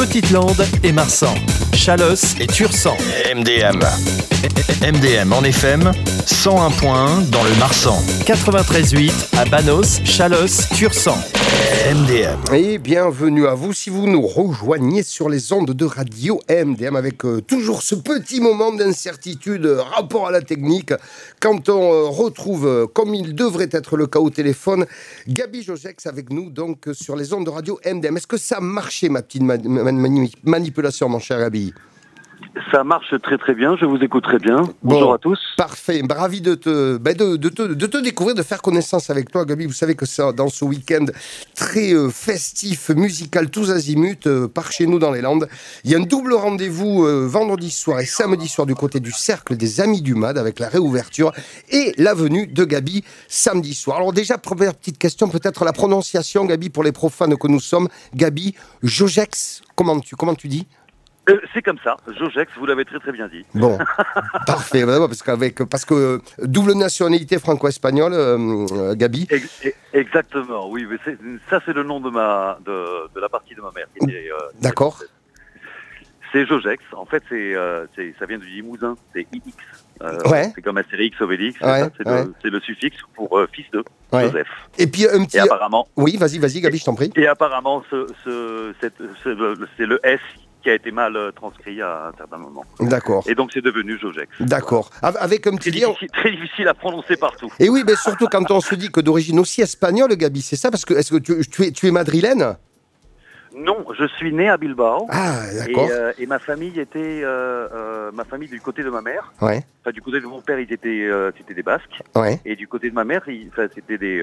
Petite-Lande et Marsan, Chalosse et Tursan. MDM. MDM en FM, 101.1 dans le Marsan. 93.8 à Banos, Chalosse, Tursan. MDM. Et bienvenue à vous si vous nous rejoignez sur les ondes de radio MDM avec toujours ce petit moment d'incertitude rapport à la technique quand on retrouve, comme il devrait être le cas au téléphone, Gaby Jogex avec nous donc sur les ondes de radio MDM. Est-ce que ça a marché ma petite manipulation mon cher Gaby ? Ça marche très très bien, je vous écoute très bien. Bonjour à tous. Parfait, ravi de te découvrir, de faire connaissance avec toi Gaby. Vous savez que c'est dans ce week-end très festif, musical, tous azimuts, par chez nous dans les Landes. Il y a un double rendez-vous vendredi soir et samedi soir du côté du Cercle des Amis du MAD avec la réouverture et la venue de Gaby samedi soir. Alors déjà, première petite question, peut-être la prononciation Gaby pour les profanes que nous sommes. Gaby Jogex, comment tu dis ? C'est comme ça, Jogex, vous l'avez très très bien dit. Bon, parfait, parce que double nationalité franco-espagnole, Gaby. Exactement, oui, mais ça c'est le nom de la partie de ma mère. D'accord. C'est Jogex, en fait ça vient du Limousin, c'est IX. Ouais. C'est comme Astérix, Obélix, ouais, c'est le suffixe pour fils de Joseph. Et puis un petit. Et apparemment. Oui, vas-y, Gaby, je t'en prie. Et apparemment, c'est le S qui a été mal transcrit à un certain moment. D'accord. Et donc c'est devenu Jogex. D'accord. Avec un petit très difficile à prononcer partout. Et oui, mais surtout quand on se dit que d'origine aussi espagnole, Gaby, c'est ça ? Parce que est-ce que tu es madrilène ? Non, je suis né à Bilbao. Ah, d'accord. Et ma famille était ma famille du côté de ma mère. Ouais. Enfin, du côté de mon père, c'était des Basques. Ouais. Et du côté de ma mère, c'était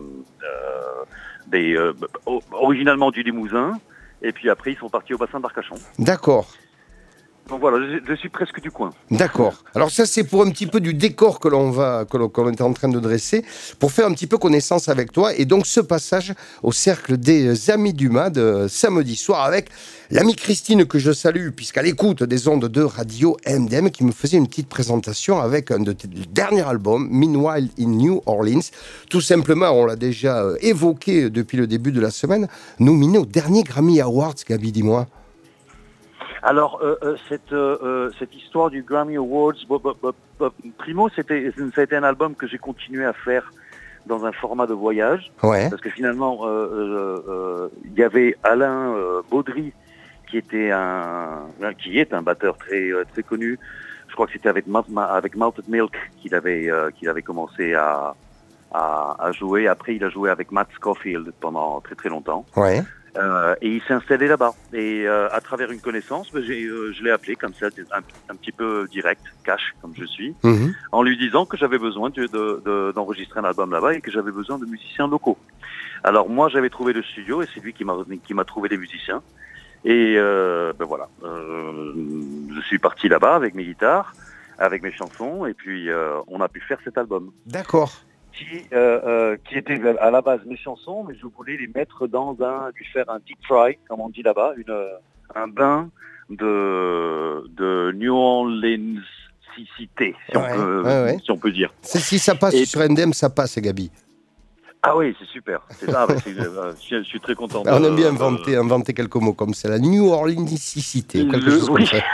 originalement du Limousin. Et puis après, ils sont partis au bassin d'Arcachon. D'accord. Donc voilà, je suis presque du coin. D'accord. Alors ça, c'est pour un petit peu du décor que l'on est en train de dresser, pour faire un petit peu connaissance avec toi. Et donc ce passage au Cercle des Amis du MAD, samedi soir, avec l'amie Christine, que je salue, puisqu'à l'écoute des ondes de radio MDM, qui me faisait une petite présentation avec un de tes derniers albums, Meanwhile in New Orleans. Tout simplement, on l'a déjà évoqué depuis le début de la semaine, nominé au dernier Grammy Awards, Gaby, dis-moi. Alors, cette histoire du Grammy Awards, primo, ça a été un album que j'ai continué à faire dans un format de voyage. Ouais. Parce que finalement, il y avait Alain Baudry, qui est un batteur très très connu. Je crois que c'était avec Malted Milk qu'il avait commencé à jouer. Après, il a joué avec Matt Scofield pendant très très longtemps. Ouais. Et il s'est installé là-bas. Et à travers une connaissance, je l'ai appelé comme ça, un petit peu direct, cash, comme je suis, en lui disant que j'avais besoin d'enregistrer un album là-bas et que j'avais besoin de musiciens locaux. Alors moi, j'avais trouvé le studio et c'est lui qui m'a trouvé les musiciens. Et voilà, je suis parti là-bas avec mes guitares, avec mes chansons, et puis on a pu faire cet album. D'accord. Qui était à la base mes chansons, mais je voulais les mettre lui faire un deep fry, comme on dit là-bas, un bain de New Orleans cité, si on peut dire. Si ça passe sur MDM, ça passe, Gaby. Ah oui, c'est super. C'est ça, je suis très content. On aime bien inventer quelques mots comme ça, la New Orleans cité, quelque chose comme ça.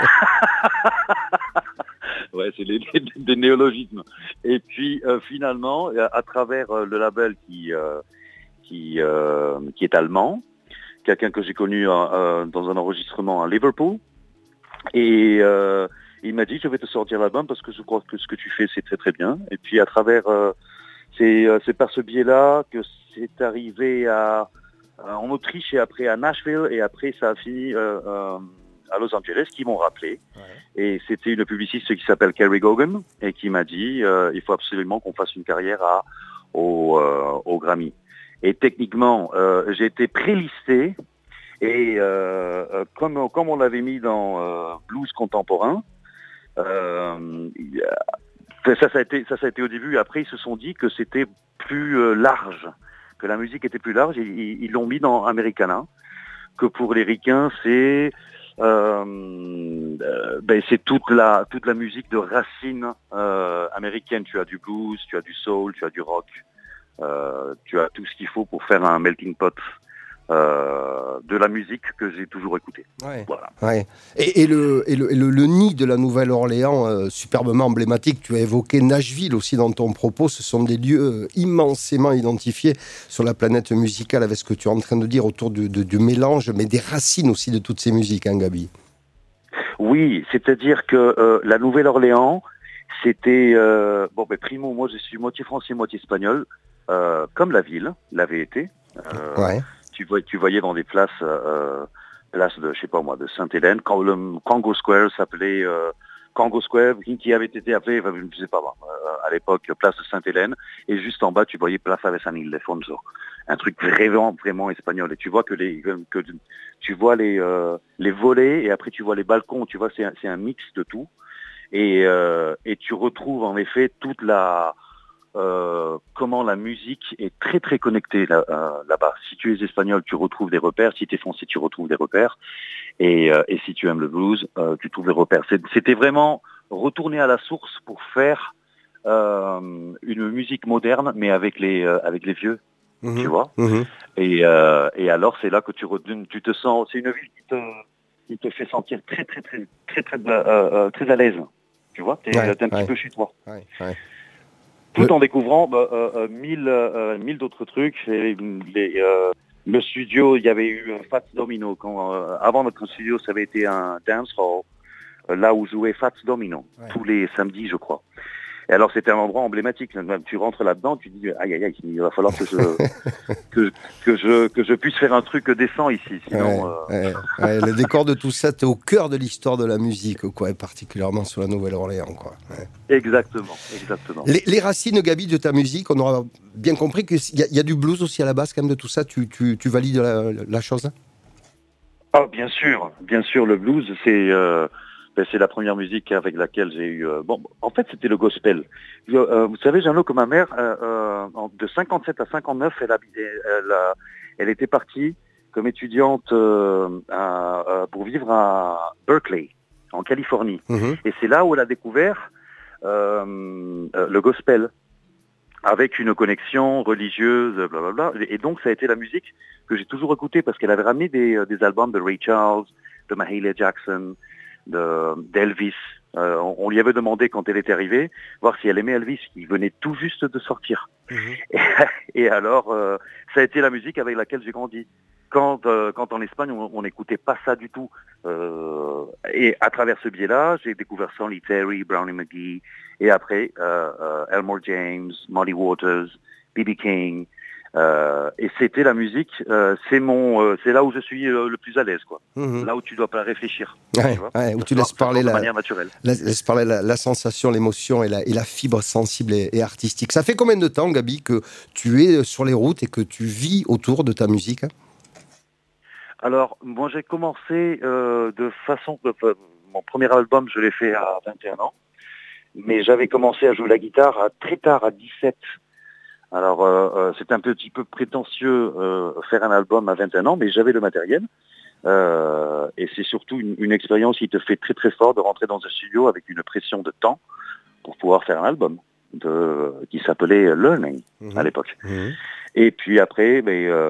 Ouais, c'est des néologismes. Et puis finalement, à travers le label qui est allemand, quelqu'un que j'ai connu dans un enregistrement à Liverpool, et il m'a dit je vais te sortir l'album parce que je crois que ce que tu fais c'est très très bien. Et puis à travers c'est par ce biais-là que c'est arrivé en Autriche et après à Nashville et après ça a fini à Los Angeles, qui m'ont rappelé. Ouais. Et c'était une publiciste qui s'appelle Kerry Gogan et qui m'a dit il faut absolument qu'on fasse une carrière au Grammy. Et techniquement, j'ai été prélisté et comme on l'avait mis dans blues contemporain, ça a été au début. Après, ils se sont dit que c'était plus large, que la musique était plus large. Ils l'ont mis dans Americana, que pour les ricains, c'est c'est toute la musique de racines américaines. Tu as du blues, tu as du soul, tu as du rock, tu as tout ce qu'il faut pour faire un melting pot de la musique que j'ai toujours écoutée. Ouais. Voilà. Ouais. Et le nid de la Nouvelle-Orléans, superbement emblématique, tu as évoqué Nashville aussi dans ton propos, ce sont des lieux immensément identifiés sur la planète musicale avec ce que tu es en train de dire autour du mélange, mais des racines aussi de toutes ces musiques, hein, Gaby? Oui, c'est-à-dire que la Nouvelle-Orléans, c'était... primo, moi je suis moitié français, moitié espagnol, comme la ville l'avait été. Ouais. Tu voyais dans des places, places de, je sais pas moi, de Sainte-Hélène, quand le Congo Square s'appelait Congo Square, qui avait été appelé, je sais pas moi, à l'époque, place de Sainte-Hélène, et juste en bas, tu voyais Plaza de San Ildefonso. Un truc vraiment, vraiment espagnol. Et tu vois tu vois les volets, et après tu vois les balcons, tu vois, c'est un mix de tout. Et tu retrouves en effet toute comment la musique est très très connectée là-bas. Si tu es espagnol, tu retrouves des repères. Si tu es français, tu retrouves des repères. Et si tu aimes le blues, tu trouves des repères. C'était vraiment retourner à la source pour faire une musique moderne, mais avec les vieux, tu vois. Et alors c'est là que tu te sens. C'est une ville qui te fait sentir très très très très très très à l'aise. Tu vois, t'es un petit peu chez toi. Ouais. Tout en découvrant mille d'autres trucs. Le studio, il y avait eu Fats Domino. Avant notre studio, ça avait été un dance hall, là où jouait Fats Domino, tous les samedis, je crois. Et alors, c'était un endroit emblématique. Tu rentres là-dedans, tu dis, aïe, aïe, aïe, il va falloir que je puisse faire un truc décent ici. Sinon, le décor de tout ça, t'es au cœur de l'histoire de la musique, quoi, et particulièrement sur la Nouvelle-Orléans, quoi. Ouais. Exactement. Les racines, Gaby, de ta musique, on aura bien compris qu'il y a du blues aussi à la base, quand même, de tout ça. Tu valides la chose? Ah, bien sûr, le blues, c'est la première musique avec laquelle j'ai eu... en fait, c'était le gospel. Vous savez, Jeannot, que ma mère, de 57 à 59, elle était partie comme étudiante pour vivre à Berkeley, en Californie. Et c'est là où elle a découvert le gospel, avec une connexion religieuse, blablabla. Et donc, ça a été la musique que j'ai toujours écoutée, parce qu'elle avait ramené des albums de Ray Charles, de Mahalia Jackson, d'Elvis. On lui avait demandé quand elle était arrivée, voir si elle aimait Elvis, qui venait tout juste de sortir. Et alors, ça a été la musique avec laquelle j'ai grandi. Quand en Espagne, on n'écoutait pas ça du tout. Et à travers ce biais-là, j'ai découvert Sonny Terry, Brownie McGhee, et après, Elmore James, Muddy Waters, B.B. King. Et c'était la musique, c'est là où je suis le plus à l'aise, quoi. Là où tu dois pas réfléchir, où tu laisses parler de manière naturelle. Laisse parler la sensation, l'émotion et la fibre sensible et artistique. Ça fait combien de temps, Gaby, que tu es sur les routes et que tu vis autour de ta musique? Alors, moi j'ai commencé mon premier album, je l'ai fait à 21 ans, mais j'avais commencé à jouer la guitare très tard, à 17. Alors, c'est un petit peu prétentieux faire un album à 21 ans, mais j'avais le matériel. Et c'est surtout une expérience qui te fait très très fort de rentrer dans un studio avec une pression de temps pour pouvoir faire un album qui s'appelait Learning à l'époque. Et puis après,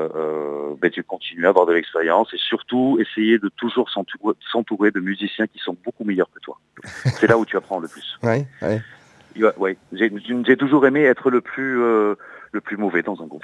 tu continues à avoir de l'expérience et surtout essayer de toujours s'entourer de musiciens qui sont beaucoup meilleurs que toi. C'est là où tu apprends le plus. Ouais. J'ai toujours aimé être le plus mauvais dans un groupe.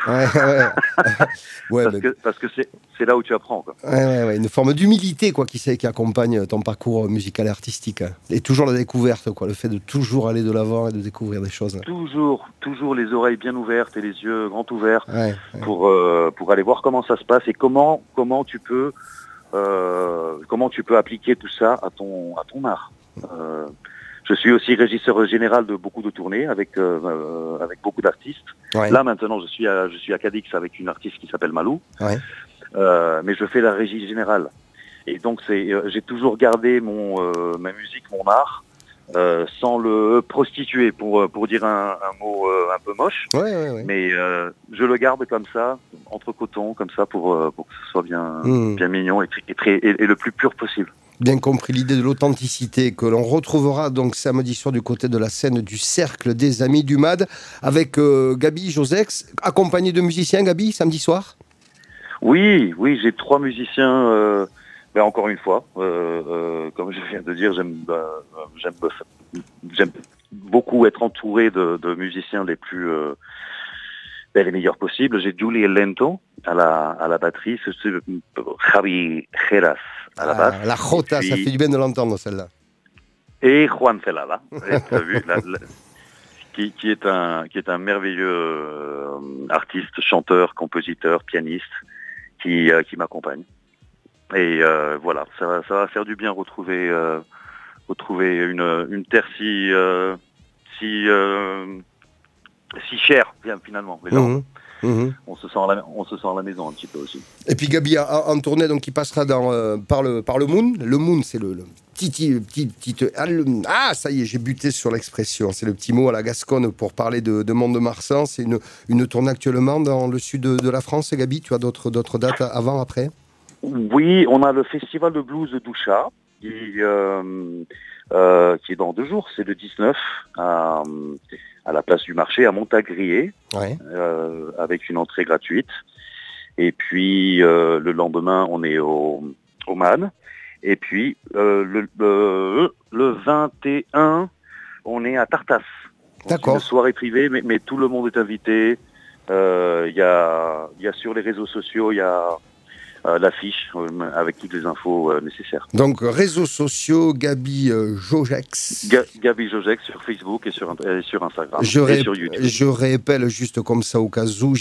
Parce que c'est là où tu apprends, quoi. Une forme d'humilité, quoi, qui accompagne ton parcours musical et artistique. Et toujours la découverte, quoi, le fait de toujours aller de l'avant et de découvrir des choses. Toujours les oreilles bien ouvertes et les yeux grands ouverts pour aller voir comment ça se passe et comment tu peux appliquer tout ça à ton art. Je suis aussi régisseur général de beaucoup de tournées avec beaucoup d'artistes. Là maintenant, je suis à Cadix avec une artiste qui s'appelle Malou. Mais je fais la régie générale. Et donc j'ai toujours gardé ma musique, mon art, sans le prostituer pour dire un mot un peu moche. Mais je le garde comme ça, entre cotons, comme ça pour que ce soit bien mignon et le plus pur possible. Bien compris, l'idée de l'authenticité que l'on retrouvera donc samedi soir du côté de la scène du Cercle des Amis du MAD avec Gaby Josex, accompagné de musiciens, Gaby, samedi soir. Oui, j'ai 3 musiciens. Encore une fois, comme je viens de dire, j'aime beaucoup être entouré de musiciens les plus les meilleurs possibles. J'ai Julie Lento à la batterie, c'est Javi Geras à la basse. La jota, puis, ça fait du bien de l'entendre celle-là. Et Juan Celala, t'as vu, qui est un merveilleux artiste, chanteur, compositeur, pianiste, qui m'accompagne. Et voilà, ça va faire du bien retrouver une terre si chère finalement. Les gens. On se sent à la maison un petit peu aussi. Et puis Gabi en tournée, donc il passera par le Moon. Le Moon, c'est le petit ça y est, j'ai buté sur l'expression. C'est le petit mot à la Gasconne pour parler de Mont-de-Marsan. C'est une tournée actuellement dans le sud de la France. Gabi, tu as d'autres dates avant, après? Oui, on a le festival de blues de Doucha qui est dans 2 jours. C'est le 19 à la place du marché à Montagrier, ouais. Avec une entrée gratuite. Et puis le lendemain, on est au MAN. Et puis le 21, on est à Tartas. D'accord. C'est une soirée privée, mais tout le monde est invité. Il y a sur les réseaux sociaux, il y a l'affiche avec toutes les infos nécessaires. Donc réseaux sociaux, Gabi Jogex. Gabi Jogex sur Facebook et sur Instagram et sur YouTube. Je répète juste comme ça au cas où,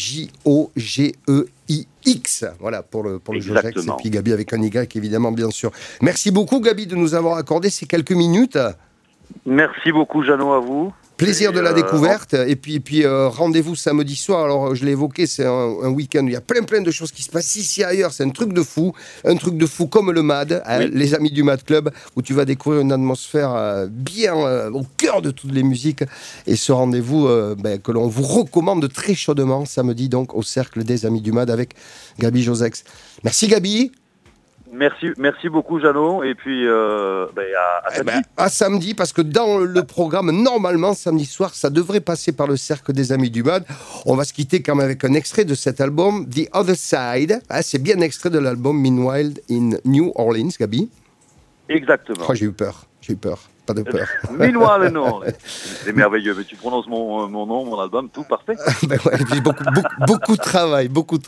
Jogeix. Voilà pour le Jogex. Et puis Gabi avec un Y évidemment, bien sûr. Merci beaucoup Gabi de nous avoir accordé ces quelques minutes. Merci beaucoup Jeannot, à vous. Plaisir de la découverte, et puis rendez-vous samedi soir. Alors je l'ai évoqué, c'est un week-end où il y a plein de choses qui se passent ici et ailleurs, c'est un truc de fou comme le MAD, oui. Les amis du MAD Club, où tu vas découvrir une atmosphère bien au cœur de toutes les musiques, et ce rendez-vous que l'on vous recommande très chaudement, samedi donc au Cercle des Amis du MAD avec Gabi Jogex. Merci Gabi. Merci beaucoup Jeannot, et puis à samedi. À samedi, parce que dans le programme, normalement, samedi soir, ça devrait passer par le Cercle des Amis du MAD. On va se quitter quand même avec un extrait de cet album, The Other Side. C'est bien extrait de l'album Meanwhile in New Orleans, Gabi. Exactement. Oh, j'ai eu peur. Pas de peur. Meanwhile, non. C'est merveilleux, mais tu prononces mon nom, mon album, tout parfait. J'ai beaucoup de travail.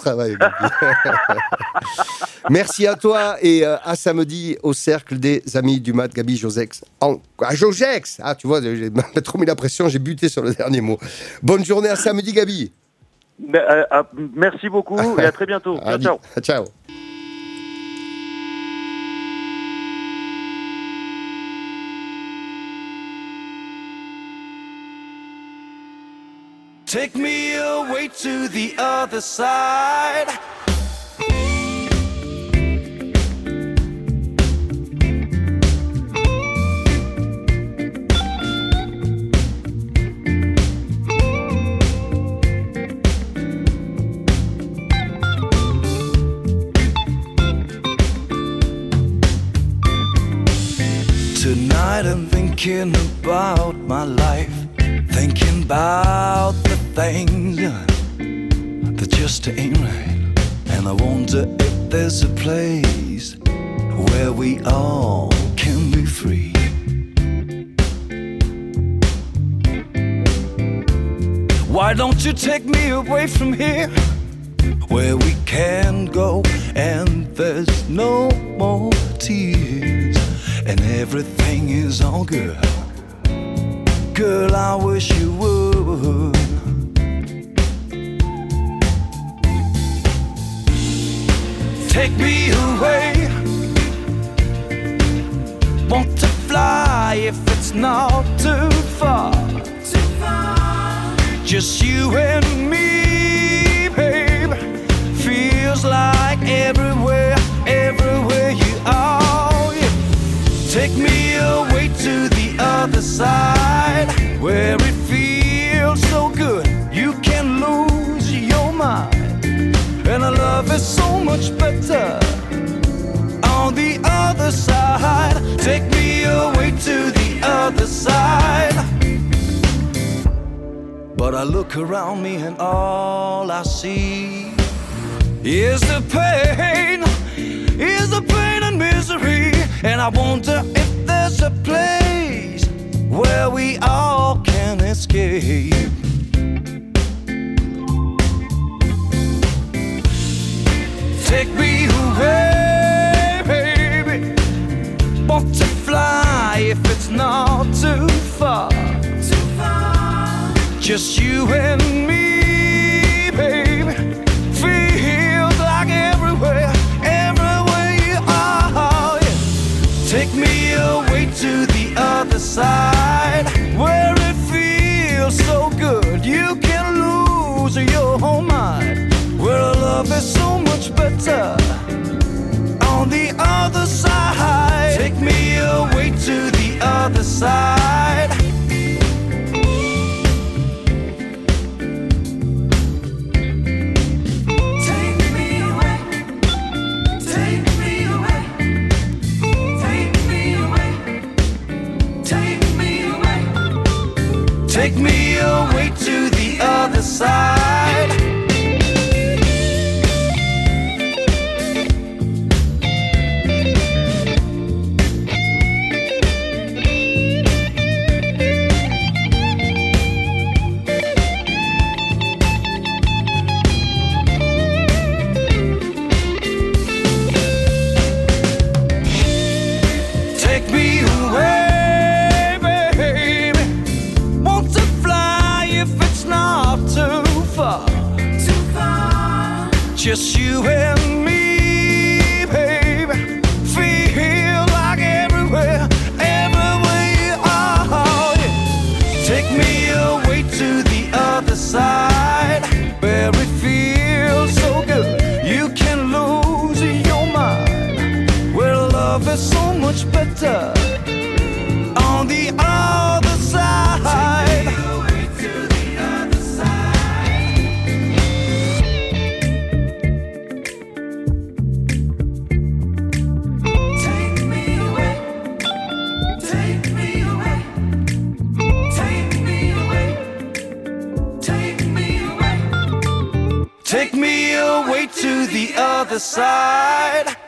Merci à toi et à samedi au Cercle des Amis du MAD, Gabi Jogex. Jogex. Tu vois, j'ai trop mis la pression, j'ai buté sur le dernier mot. Bonne journée, à samedi, Gabi. Merci beaucoup et à très bientôt. Ciao. Ciao. Take me away to the other side. Tonight I'm thinking about my life. Thinking about the things that just ain't right. And I wonder if there's a place where we all can be free. Why don't you take me away from here, where we can go and there's no more tears, and everything is all good. Girl, I wish you would. Take me away. Want to fly if it's not too far. Just you and me, babe. Feels like everywhere you are. Yeah. Take me away to the other side, where it feels so good you can lose your mind. And our love is so much better on the other side. Take me away to the other side. But I look around me and all I see is the pain and misery. And I wonder if there's a place where we all can escape. Take me away, baby. Want to fly if it's not too far. Just you and me, baby. Feels like everywhere you are. Yeah. Take me away to the other side, where it feels so good you can lose your whole mind, where love is so much better on the other side. Take me away to the other side. Take me away to the other side. Take me away. Just you and me, baby. Feel like everywhere you are. Yeah. Take me away to the other side, where it feels so good you can lose your mind, where love is so much better on the other side. Take me away to the other side.